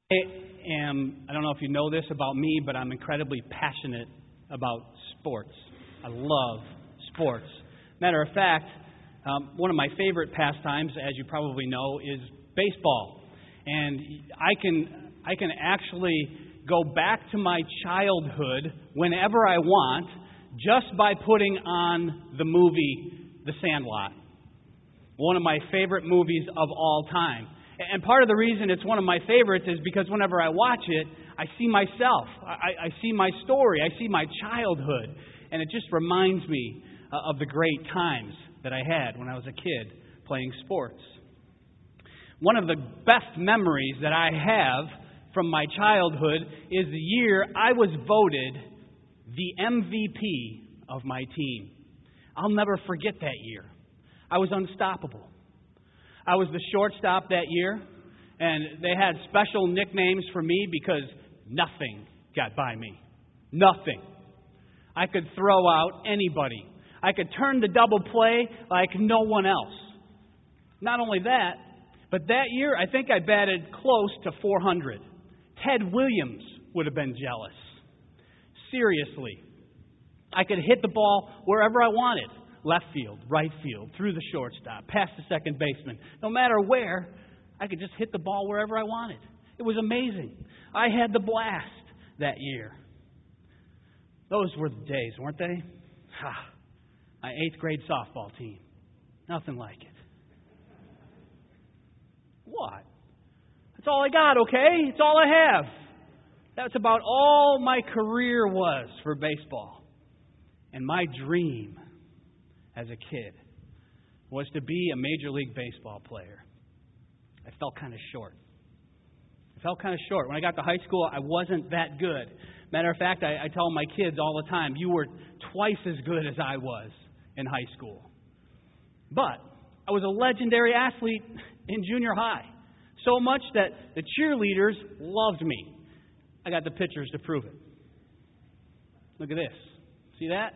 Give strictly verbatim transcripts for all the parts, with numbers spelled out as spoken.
I am, I don't know if you know this about me, but I'm incredibly passionate about sports. I love sports. Matter of fact, um, one of my favorite pastimes, as you probably know, is baseball. And I can, I can actually go back to my childhood whenever I want just by putting on the movie The Sandlot. One of my favorite movies of all time. And part of the reason it's one of my favorites is because whenever I watch it, I see myself. I, I see my story. I see my childhood. And it just reminds me of the great times that I had when I was a kid playing sports. One of the best memories that I have from my childhood is the year I was voted the M V P of my team. I'll never forget that year. I was unstoppable. I was the shortstop that year, and they had special nicknames for me because nothing got by me. Nothing. I could throw out anybody. I could turn the double play like no one else. Not only that, but that year I think I batted close to four hundred. Ted Williams would have been jealous. Seriously. I could hit the ball wherever I wanted. Left field, right field, through the shortstop, past the second baseman. No matter where, I could just hit the ball wherever I wanted. It was amazing. I had the blast that year. Those were the days, weren't they? Ha! My eighth grade softball team. Nothing like it. What? That's all I got, okay? It's all I have. That's about all my career was for baseball. And my dream as a kid was to be a Major League Baseball player. I fell kind of short. I fell kind of short. When I got to high school, I wasn't that good. Matter of fact, I, I tell my kids all the time, you were twice as good as I was in high school. But I was a legendary athlete in junior high. So much that the cheerleaders loved me. I got the pictures to prove it. Look at this. See that?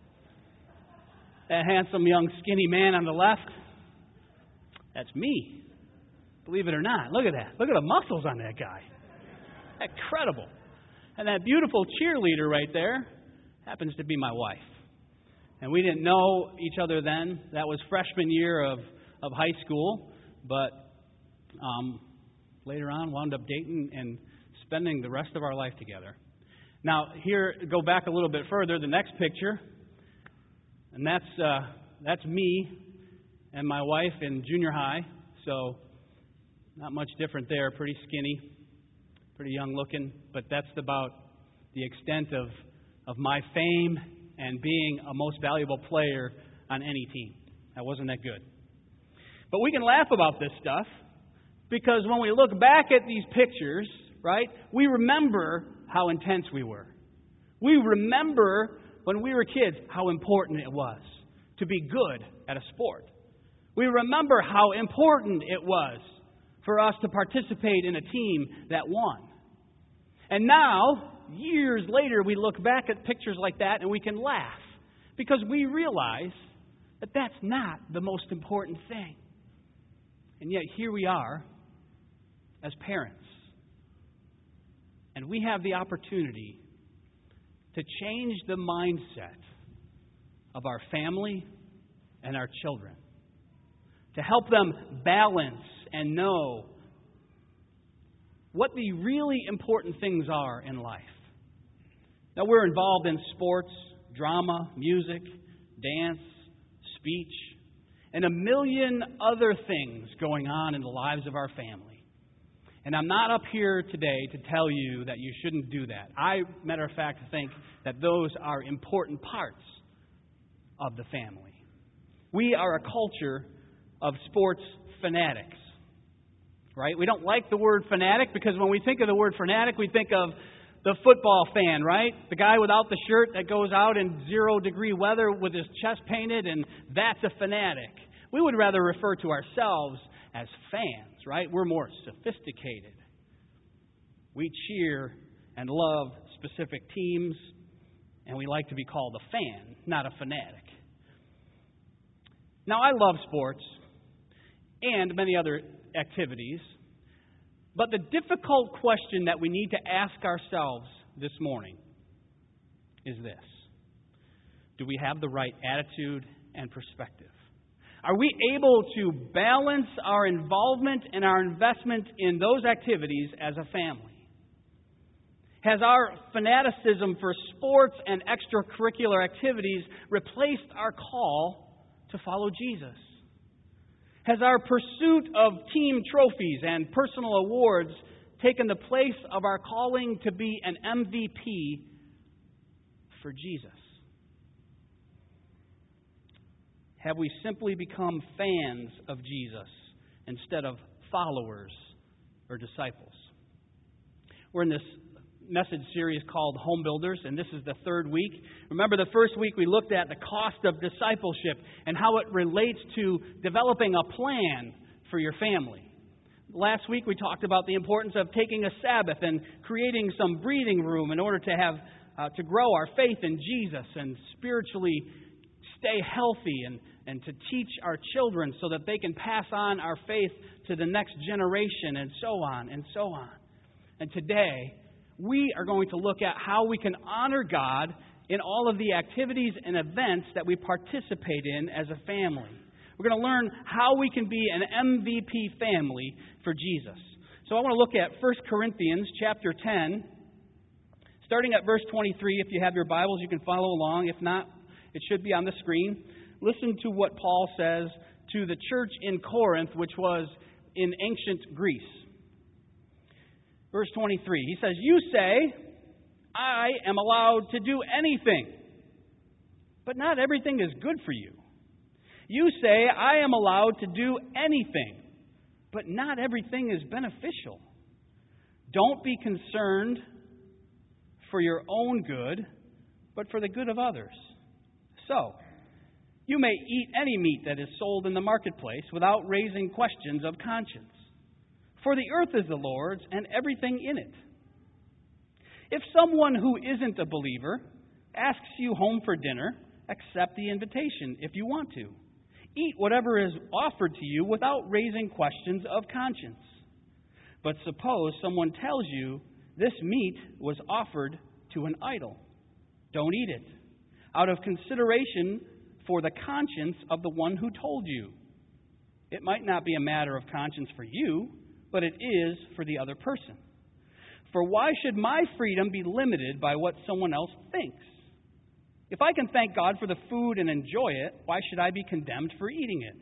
That handsome young skinny man on the left, that's me. Believe it or not. Look at that. Look at the muscles on that guy. Incredible. And that beautiful cheerleader right there happens to be my wife. And we didn't know each other then. That was freshman year of, of high school. But um, later on, wound up dating and spending the rest of our life together. Now, here, go back a little bit further. The next picture. And that's uh, that's me and my wife in junior high, so not much different there. Pretty skinny, pretty young looking, but that's about the extent of, of my fame and being a most valuable player on any team. I wasn't that good. But we can laugh about this stuff because when we look back at these pictures, right, we remember how intense we were. We remember when we were kids, how important it was to be good at a sport. We remember how important it was for us to participate in a team that won. And now, years later, we look back at pictures like that and we can laugh because we realize that that's not the most important thing. And yet, here we are as parents. And we have the opportunity to change the mindset of our family and our children. To help them balance and know what the really important things are in life. Now, we're involved in sports, drama, music, dance, speech, and a million other things going on in the lives of our family. And I'm not up here today to tell you that you shouldn't do that. I, matter of fact, think that those are important parts of the family. We are a culture of sports fanatics, right? We don't like the word fanatic because when we think of the word fanatic, we think of the football fan, right? The guy without the shirt that goes out in zero degree weather with his chest painted, and that's a fanatic. We would rather refer to ourselves as fans, right? We're more sophisticated. We cheer and love specific teams, and we like to be called a fan, not a fanatic. Now, I love sports and many other activities, But the difficult question that we need to ask ourselves this morning is this: do we have the right attitude and perspective? Are we able to balance our involvement and our investment in those activities as a family? Has our fanaticism for sports and extracurricular activities replaced our call to follow Jesus? Has our pursuit of team trophies and personal awards taken the place of our calling to be an M V P for Jesus? Have we simply become fans of Jesus instead of followers or disciples? We're in this message series called Home Builders, and this is the third week. Remember, the first week we looked at the cost of discipleship and how it relates to developing a plan for your family. Last week we talked about the importance of taking a Sabbath and creating some breathing room in order to have uh, to grow our faith in Jesus and spiritually stay healthy and, and to teach our children so that they can pass on our faith to the next generation, and so on and so on. And today, we are going to look at how we can honor God in all of the activities and events that we participate in as a family. We're going to learn how we can be an M V P family for Jesus. So I want to look at First Corinthians chapter ten, starting at verse twenty-three. If you have your Bibles, you can follow along. If not, it should be on the screen. Listen to what Paul says to the church in Corinth, which was in ancient Greece. Verse twenty-three, he says, "You say, I am allowed to do anything, but not everything is good for you. You say, I am allowed to do anything, but not everything is beneficial. Don't be concerned for your own good, but for the good of others. So, you may eat any meat that is sold in the marketplace without raising questions of conscience. For the earth is the Lord's and everything in it. If someone who isn't a believer asks you home for dinner, accept the invitation if you want to. Eat whatever is offered to you without raising questions of conscience. But suppose someone tells you this meat was offered to an idol. Don't eat it, out of consideration for the conscience of the one who told you. It might not be a matter of conscience for you, but it is for the other person. For why should my freedom be limited by what someone else thinks? If I can thank God for the food and enjoy it, why should I be condemned for eating it?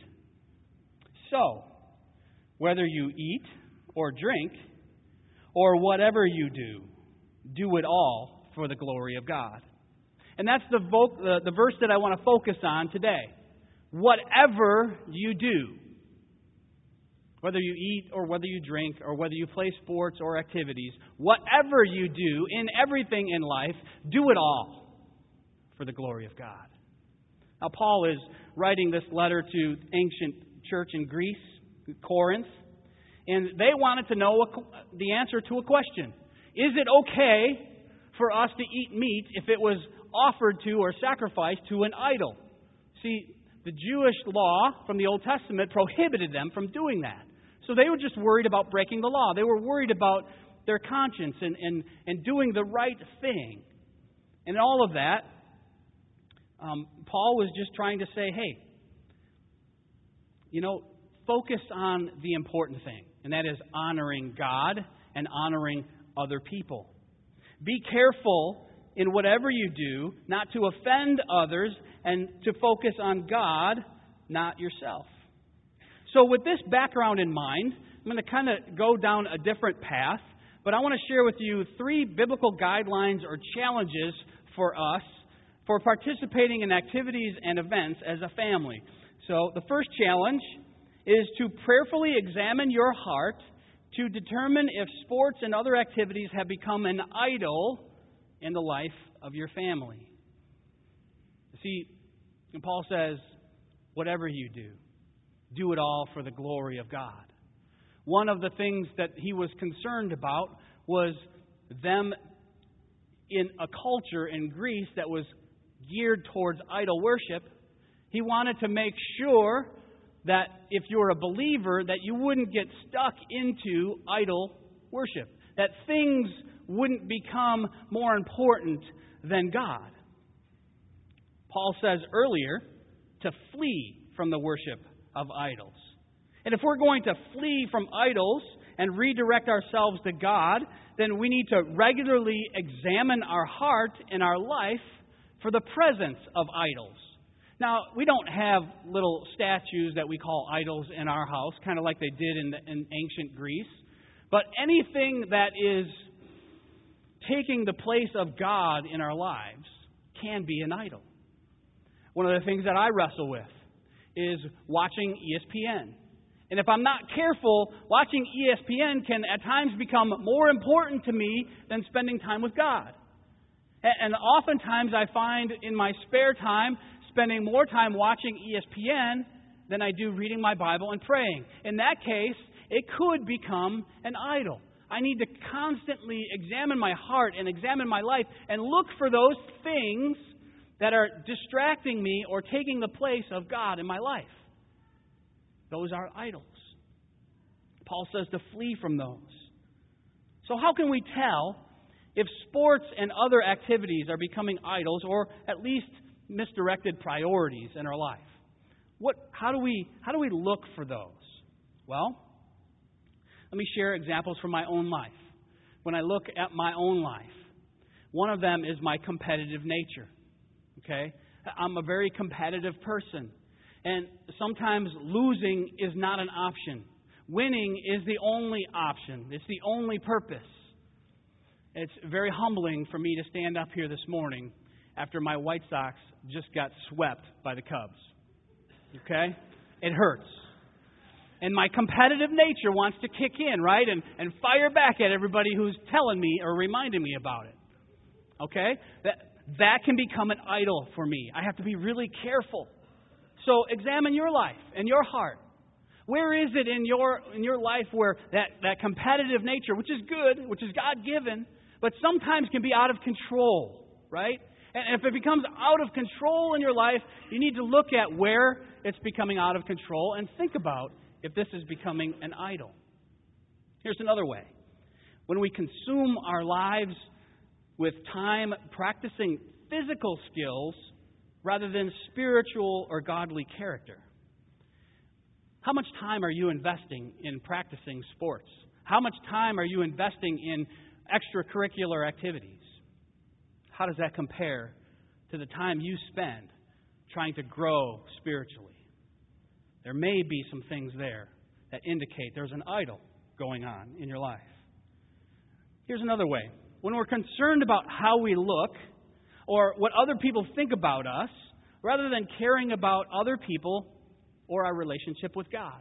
So, whether you eat or drink or whatever you do, do it all for the glory of God." And that's the, vo- the, the verse that I want to focus on today. Whatever you do, whether you eat or whether you drink or whether you play sports or activities, whatever you do in everything in life, do it all for the glory of God. Now, Paul is writing this letter to ancient church in Greece, Corinth, and they wanted to know a, the answer to a question. Is it okay for us to eat meat if it was offered to or sacrificed to an idol? See, the Jewish law from the Old Testament prohibited them from doing that. So they were just worried about breaking the law. They were worried about their conscience and, and, and doing the right thing. And all of that, um, Paul was just trying to say, hey, you know, focus on the important thing, and that is honoring God and honoring other people. Be careful in whatever you do not to offend others and to focus on God, not yourself. So with this background in mind, I'm going to kind of go down a different path, but I want to share with you three biblical guidelines or challenges for us for participating in activities and events as a family. So the first challenge is to prayerfully examine your heart to determine if sports and other activities have become an idol in the life of your family. See, and Paul says, whatever you do, do it all for the glory of God. One of the things that he was concerned about was them in a culture in Greece that was geared towards idol worship. He wanted to make sure that if you're a believer, that you wouldn't get stuck into idol worship, that things wouldn't become more important than God. Paul says earlier to flee from the worship of idols. And if we're going to flee from idols and redirect ourselves to God, then we need to regularly examine our heart and our life for the presence of idols. Now, we don't have little statues that we call idols in our house, kind of like they did in, the, in ancient Greece. But anything that is taking the place of God in our lives can be an idol. One of the things that I wrestle with is watching E S P N. And if I'm not careful, watching E S P N can at times become more important to me than spending time with God. And oftentimes I find in my spare time spending more time watching E S P N than I do reading my Bible and praying. In that case, it could become an idol. I need to constantly examine my heart and examine my life and look for those things that are distracting me or taking the place of God in my life. Those are idols. Paul says to flee from those. So how can we tell if sports and other activities are becoming idols or at least misdirected priorities in our life? What, how do we, how do we look for those? Well, let me share examples from my own life. When I look at my own life, one of them is my competitive nature. Okay? I'm a very competitive person. And sometimes losing is not an option. Winning is the only option. It's the only purpose. It's very humbling for me to stand up here this morning after my White Sox just got swept by the Cubs. Okay? It hurts. And my competitive nature wants to kick in, right? And, and fire back at everybody who's telling me or reminding me about it. Okay? That, that can become an idol for me. I have to be really careful. So examine your life and your heart. Where is it in your in your life where that, that competitive nature, which is good, which is God-given, but sometimes can be out of control, right? And if it becomes out of control in your life, you need to look at where it's becoming out of control and think about if this is becoming an idol. Here's another way. When we consume our lives with time practicing physical skills rather than spiritual or godly character. How much time are you investing in practicing sports? How much time are you investing in extracurricular activities? How does that compare to the time you spend trying to grow spiritually? There may be some things there that indicate there's an idol going on in your life. Here's another way. When we're concerned about how we look or what other people think about us, rather than caring about other people or our relationship with God.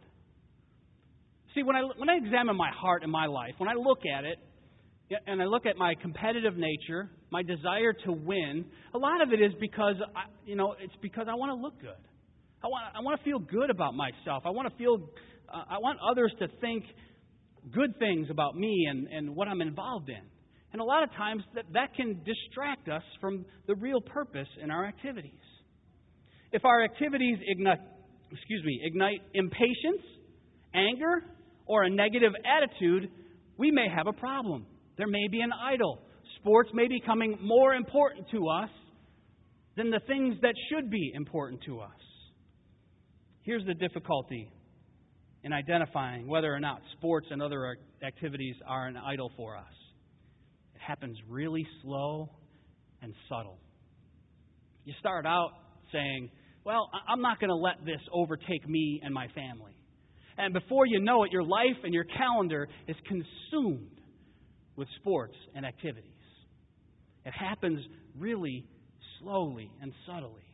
See, when I, when I examine my heart and my life, when I look at it, and I look at my competitive nature, my desire to win, a lot of it is because, I, you know, it's because I want to look good. I want, I want to feel good about myself. I want to feel, uh, I want others to think good things about me and, and what I'm involved in. And a lot of times that, that can distract us from the real purpose in our activities. If our activities ignite, excuse me, ignite impatience, anger, or a negative attitude, we may have a problem. There may be an idol. Sports may be becoming more important to us than the things that should be important to us. Here's the difficulty in identifying whether or not sports and other activities are an idol for us. It happens really slow and subtle. You start out saying, well, I'm not going to let this overtake me and my family. And before you know it, your life and your calendar is consumed with sports and activities. It happens really slowly and subtly.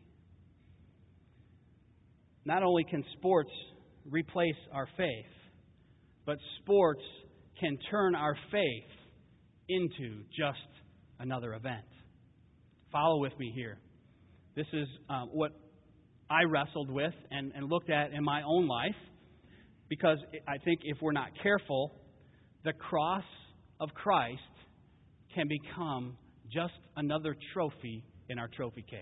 Not only can sports replace our faith, but sports can turn our faith into just another event. Follow with me here. This is um, what I wrestled with and, and looked at in my own life, because I think if we're not careful, the cross of Christ can become just another trophy in our trophy case.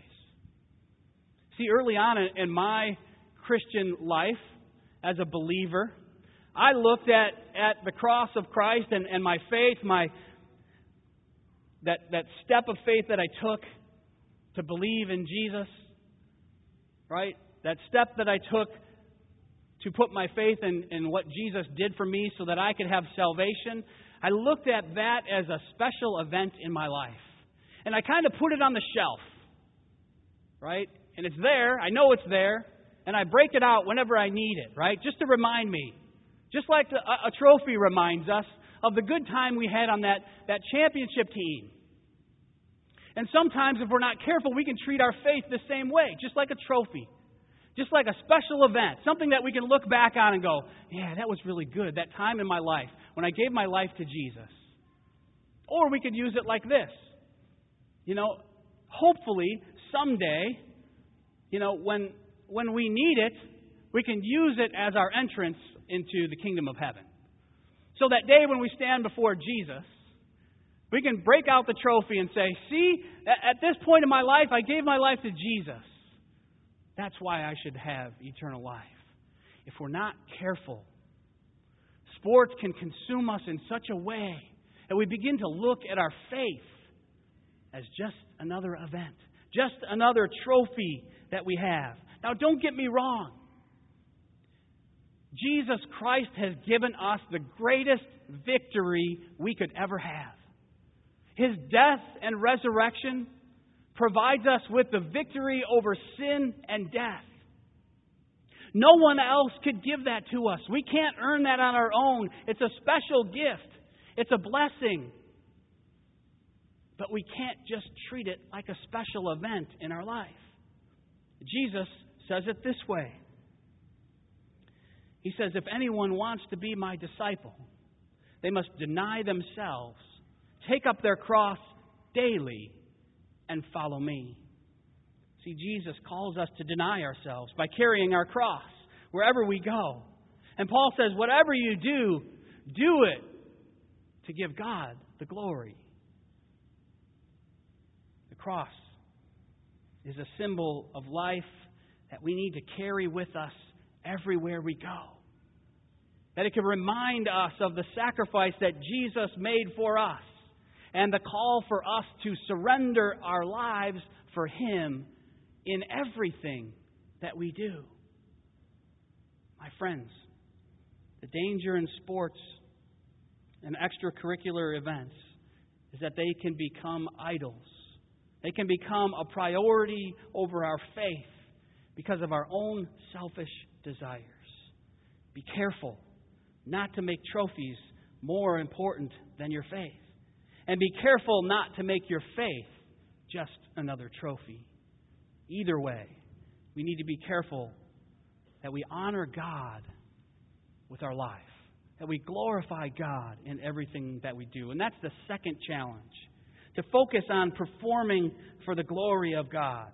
See, early on in my Christian life as a believer, I looked at, at the cross of Christ and, and my faith, my that, that step of faith that I took to believe in Jesus, right? That step that I took to put my faith in, in what Jesus did for me so that I could have salvation. I looked at that as a special event in my life. And I kind of put it on the shelf, right? And it's there. I know it's there. And I break it out whenever I need it, right? Just to remind me. Just like the, a, a trophy reminds us of the good time we had on that, that championship team. And sometimes if we're not careful, we can treat our faith the same way, just like a trophy. Just like a special event, something that we can look back on and go, yeah, that was really good, that time in my life when I gave my life to Jesus. Or we could use it like this. You know, hopefully someday, you know, when when we need it, we can use it as our entrance into the kingdom of heaven. So that day when we stand before Jesus, we can break out the trophy and say, see, at this point in my life, I gave my life to Jesus. That's why I should have eternal life. If we're not careful, sports can consume us in such a way that we begin to look at our faith as just another event, just another trophy that we have. Now, don't get me wrong. Jesus Christ has given us the greatest victory we could ever have. His death and resurrection provides us with the victory over sin and death. No one else could give that to us. We can't earn that on our own. It's a special gift. It's a blessing. But we can't just treat it like a special event in our life. Jesus says it this way. He says, if anyone wants to be my disciple, they must deny themselves, take up their cross daily, and follow me. See, Jesus calls us to deny ourselves by carrying our cross wherever we go. And Paul says, whatever you do, do it to give God the glory. The cross is a symbol of life that we need to carry with us everywhere we go. That it can remind us of the sacrifice that Jesus made for us and the call for us to surrender our lives for Him in everything that we do. My friends, the danger in sports and extracurricular events is that they can become idols. They can become a priority over our faith because of our own selfish desires. Be careful not to make trophies more important than your faith. And be careful not to make your faith just another trophy. Either way, we need to be careful that we honor God with our life, that we glorify God in everything that we do. And that's the second challenge, to focus on performing for the glory of God.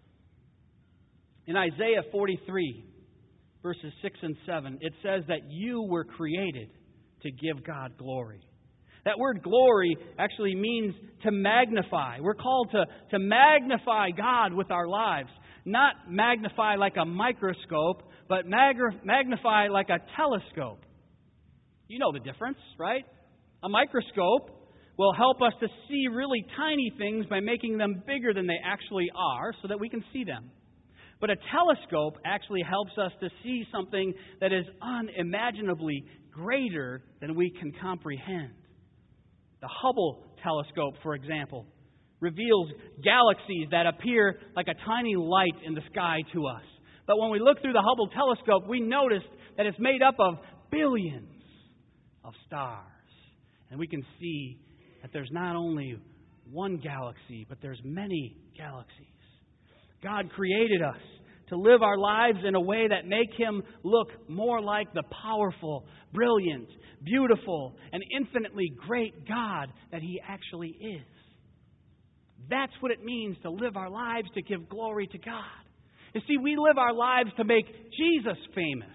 In Isaiah forty-three, verses six and seven, it says that you were created to give God glory. That word glory actually means to magnify. We're called to, to magnify God with our lives. Not magnify like a microscope, but mag- magnify like a telescope. You know the difference, right? A microscope will help us to see really tiny things by making them bigger than they actually are so that we can see them. But a telescope actually helps us to see something that is unimaginably greater than we can comprehend. The Hubble telescope, for example, reveals galaxies that appear like a tiny light in the sky to us. But when we look through the Hubble telescope, we notice that it's made up of billions of stars. And we can see that there's not only one galaxy, but there's many galaxies. God created us to live our lives in a way that make Him look more like the powerful, brilliant, beautiful, and infinitely great God that He actually is. That's what it means to live our lives to give glory to God. You see, we live our lives to make Jesus famous.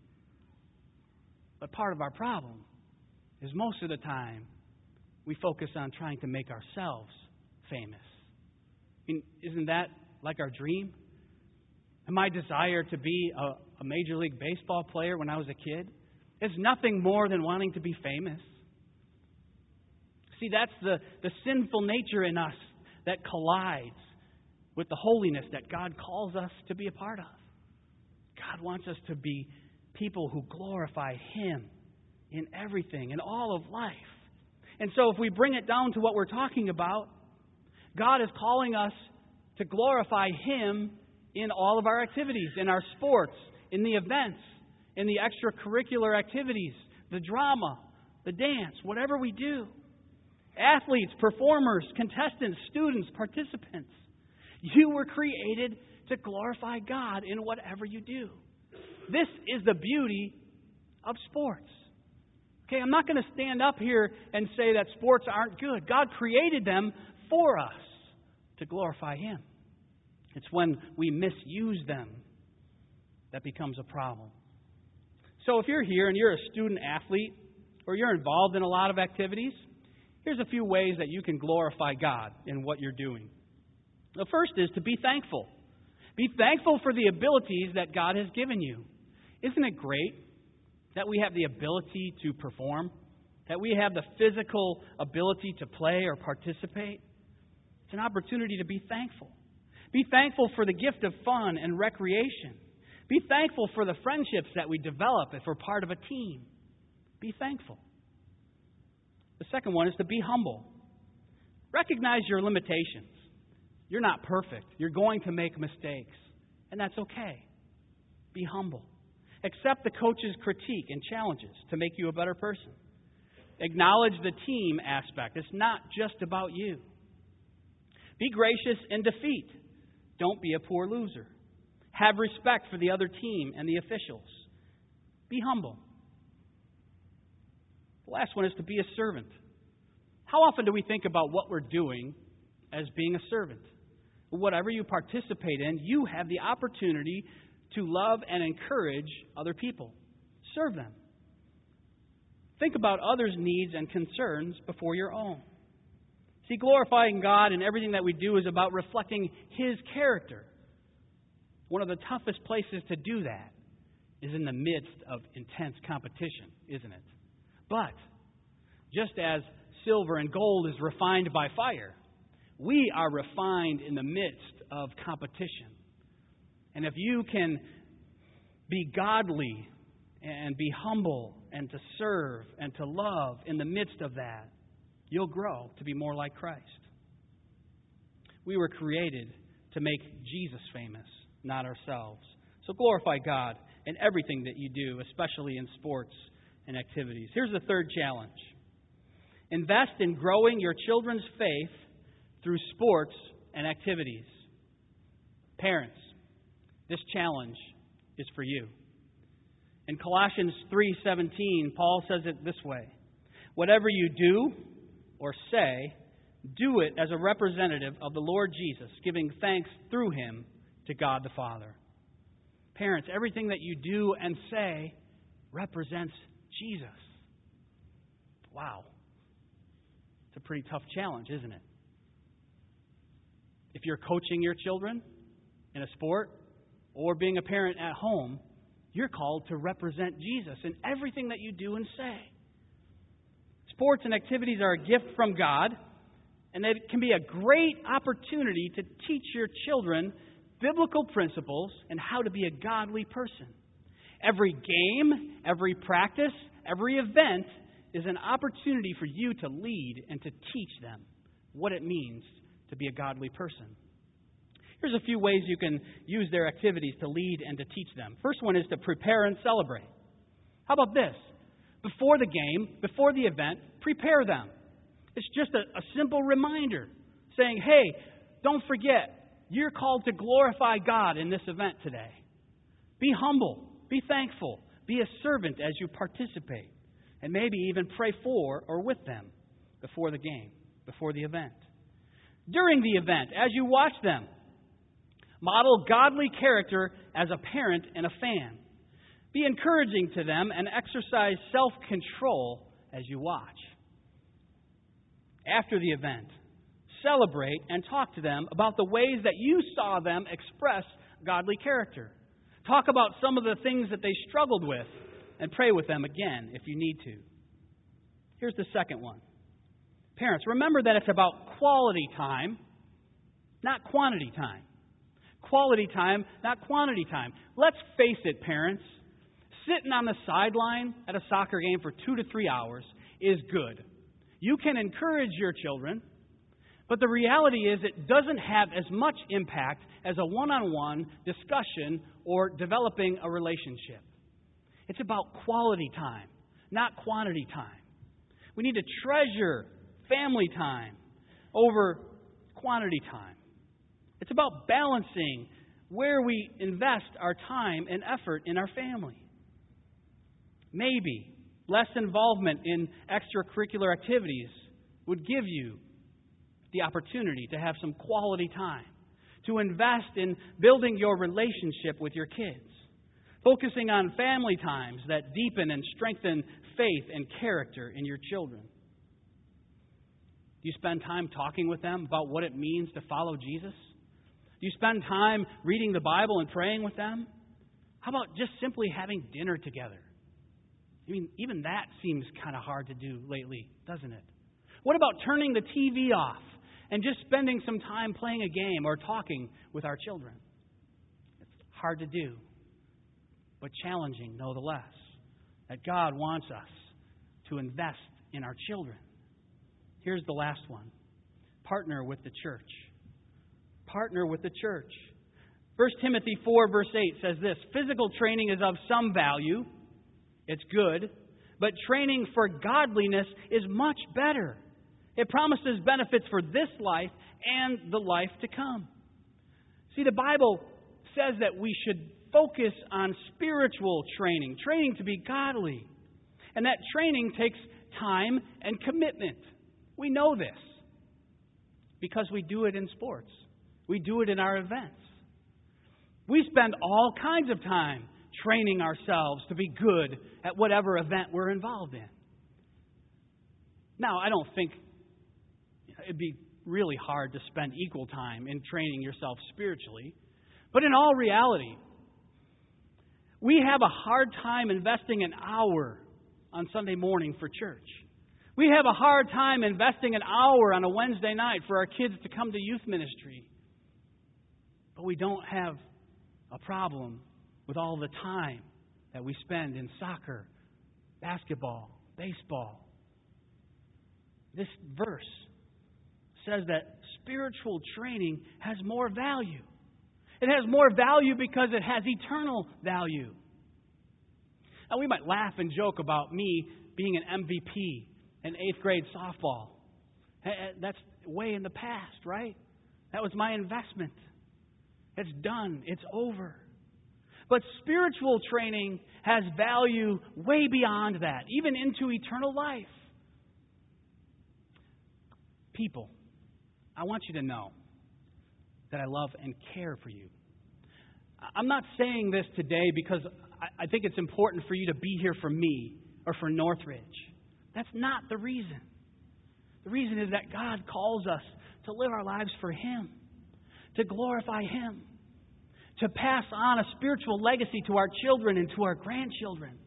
But part of our problem is most of the time we focus on trying to make ourselves famous. I mean, isn't that like our dream? And my desire to be a, a Major League Baseball player when I was a kid, is nothing more than wanting to be famous. See, that's the, the sinful nature in us that collides with the holiness that God calls us to be a part of. God wants us to be people who glorify Him in everything, in all of life. And so if we bring it down to what we're talking about, God is calling us to glorify Him in all of our activities, in our sports, in the events, in the extracurricular activities, the drama, the dance, whatever we do. Athletes, performers, contestants, students, participants. You were created to glorify God in whatever you do. This is the beauty of sports. Okay, I'm not going to stand up here and say that sports aren't good. God created them for us to glorify Him. It's when we misuse them that becomes a problem. So if you're here and you're a student athlete or you're involved in a lot of activities, here's a few ways that you can glorify God in what you're doing. The first is to be thankful. Be thankful for the abilities that God has given you. Isn't it great that we have the ability to perform? That we have the physical ability to play or participate? It's an opportunity to be thankful. Be thankful for the gift of fun and recreation. Be thankful for the friendships that we develop if we're part of a team. Be thankful. The second one is to be humble. Recognize your limitations. You're not perfect. You're going to make mistakes. And that's okay. Be humble. Accept the coach's critique and challenges to make you a better person. Acknowledge the team aspect. It's not just about you. Be gracious in defeat. Don't be a poor loser. Have respect for the other team and the officials. Be humble. The last one is to be a servant. How often do we think about what we're doing as being a servant? Whatever you participate in, you have the opportunity to love and encourage other people. Serve them. Think about others' needs and concerns before your own. See, glorifying God in everything that we do is about reflecting His character. One of the toughest places to do that is in the midst of intense competition, isn't it? But just as silver and gold is refined by fire, we are refined in the midst of competition. And if you can be godly and be humble and to serve and to love in the midst of that, you'll grow to be more like Christ. We were created to make Jesus famous, not ourselves. So glorify God in everything that you do, especially in sports and activities. Here's the third challenge. Invest in growing your children's faith through sports and activities. Parents, this challenge is for you. In Colossians three seventeen, Paul says it this way: whatever you do or say, do it as a representative of the Lord Jesus, giving thanks through Him to God the Father. Parents, everything that you do and say represents Jesus. Wow. It's a pretty tough challenge, isn't it? If you're coaching your children in a sport or being a parent at home, you're called to represent Jesus in everything that you do and say. Sports and activities are a gift from God, and it can be a great opportunity to teach your children biblical principles and how to be a godly person. Every game, every practice, every event is an opportunity for you to lead and to teach them what it means to be a godly person. Here's a few ways you can use their activities to lead and to teach them. First one is to prepare and celebrate. How about this? Before the game, before the event, prepare them. It's just a, a simple reminder saying, hey, don't forget, you're called to glorify God in this event today. Be humble. Be thankful. Be a servant as you participate. And maybe even pray for or with them before the game, before the event. During the event, as you watch them, model godly character as a parent and a fan. Be encouraging to them and exercise self-control as you watch. After the event, celebrate and talk to them about the ways that you saw them express godly character. Talk about some of the things that they struggled with and pray with them again if you need to. Here's the second one. Parents, remember that it's about quality time, not quantity time. Quality time, not quantity time. Let's face it, parents. Sitting on the sideline at a soccer game for two to three hours is good. You can encourage your children, but the reality is it doesn't have as much impact as a one-on-one discussion or developing a relationship. It's about quality time, not quantity time. We need to treasure family time over quantity time. It's about balancing where we invest our time and effort in our family. Maybe less involvement in extracurricular activities would give you the opportunity to have some quality time, to invest in building your relationship with your kids, focusing on family times that deepen and strengthen faith and character in your children. Do you spend time talking with them about what it means to follow Jesus? Do you spend time reading the Bible and praying with them? How about just simply having dinner together? I mean, even that seems kind of hard to do lately, doesn't it? What about turning the T V off and just spending some time playing a game or talking with our children? It's hard to do, but challenging nonetheless, that God wants us to invest in our children. Here's the last one. Partner with the church. Partner with the church. First Timothy four, verse eight says this, physical training is of some value. It's good. But training for godliness is much better. It promises benefits for this life and the life to come. See, the Bible says that we should focus on spiritual training, training to be godly. And that training takes time and commitment. We know this because we do it in sports. We do it in our events. We spend all kinds of time training ourselves to be good at whatever event we're involved in. Now, I don't think it'd be really hard to spend equal time in training yourself spiritually. But in all reality, we have a hard time investing an hour on Sunday morning for church. We have a hard time investing an hour on a Wednesday night for our kids to come to youth ministry. But we don't have a problem with all the time that we spend in soccer, basketball, baseball. This verse says that spiritual training has more value. It has more value because it has eternal value. Now, we might laugh and joke about me being an M V P in eighth grade softball. That's way in the past, right? That was my investment. It's done. It's over. But spiritual training has value way beyond that, even into eternal life. People, I want you to know that I love and care for you. I'm not saying this today because I think it's important for you to be here for me or for Northridge. That's not the reason. The reason is that God calls us to live our lives for Him, to glorify Him, to pass on a spiritual legacy to our children and to our grandchildren.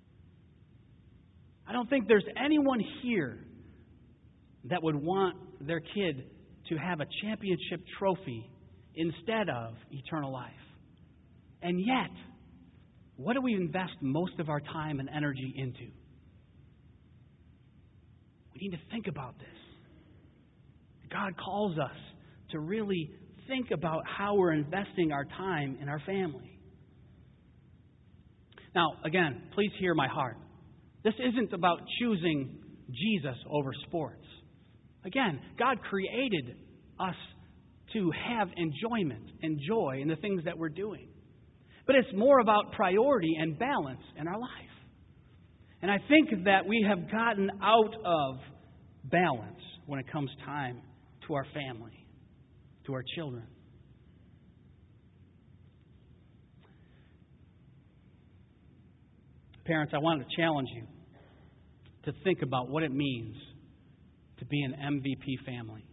I don't think there's anyone here that would want their kid to have a championship trophy instead of eternal life. And yet, what do we invest most of our time and energy into? We need to think about this. God calls us to really think about how we're investing our time in our family. Now, again, please hear my heart. This isn't about choosing Jesus over sports. Again, God created us to have enjoyment and joy in the things that we're doing. But it's more about priority and balance in our life. And I think that we have gotten out of balance when it comes time to our family, to our children. Parents, I want to challenge you to think about what it means to be an M V P family.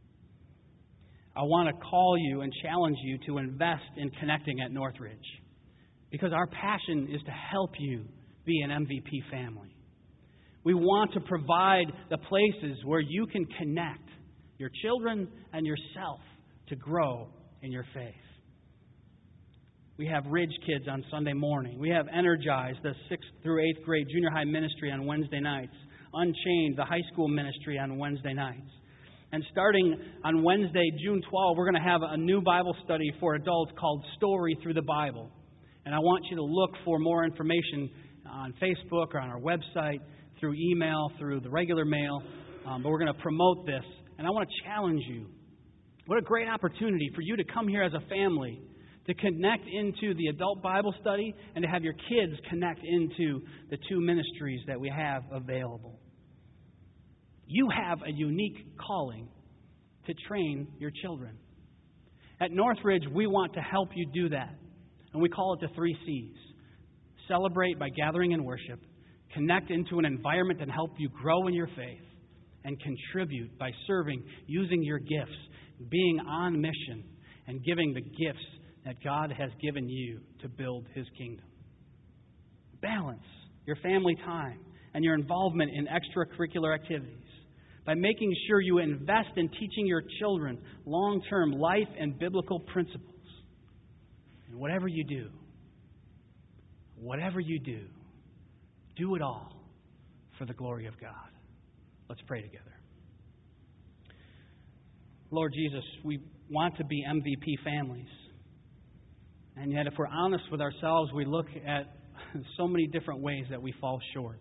I want to call you and challenge you to invest in connecting at Northridge, because our passion is to help you be an M V P family. We want to provide the places where you can connect your children and yourself to grow in your faith. We have Ridge Kids on Sunday morning. We have Energize, the sixth through eighth grade junior high ministry on Wednesday nights. Unchained, the high school ministry on Wednesday nights. And starting on Wednesday, June twelfth, we're going to have a new Bible study for adults called Story Through the Bible. And I want you to look for more information on Facebook or on our website, through email, through the regular mail. Um, but we're going to promote this. And I want to challenge you. What a great opportunity for you to come here as a family, to connect into the adult Bible study, and to have your kids connect into the two ministries that we have available. You have a unique calling to train your children. At Northridge, we want to help you do that. And we call it the three C's. Celebrate by gathering in worship, connect into an environment that helps you grow in your faith, and contribute by serving, using your gifts, being on mission, and giving the gifts that God has given you to build His kingdom. Balance your family time and your involvement in extracurricular activities by making sure you invest in teaching your children long-term life and biblical principles. And whatever you do, whatever you do, do it all for the glory of God. Let's pray together. Lord Jesus, we want to be M V P families. And yet, if we're honest with ourselves, we look at so many different ways that we fall short.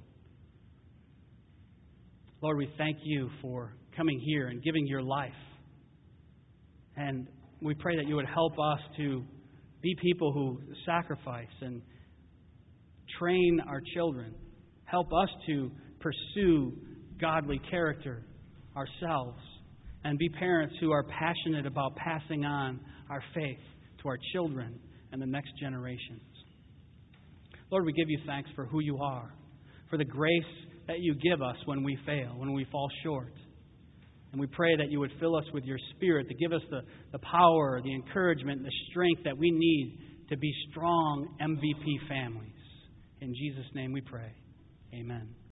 Lord, we thank you for coming here and giving your life. And we pray that you would help us to be people who sacrifice and train our children. Help us to pursue godly character ourselves and be parents who are passionate about passing on our faith to our children and the next generations. Lord, we give you thanks for who you are, for the grace that you give us when we fail, when we fall short. And we pray that you would fill us with your Spirit to give us the, the power, the encouragement, the strength that we need to be strong M V P families. In Jesus' name we pray. Amen.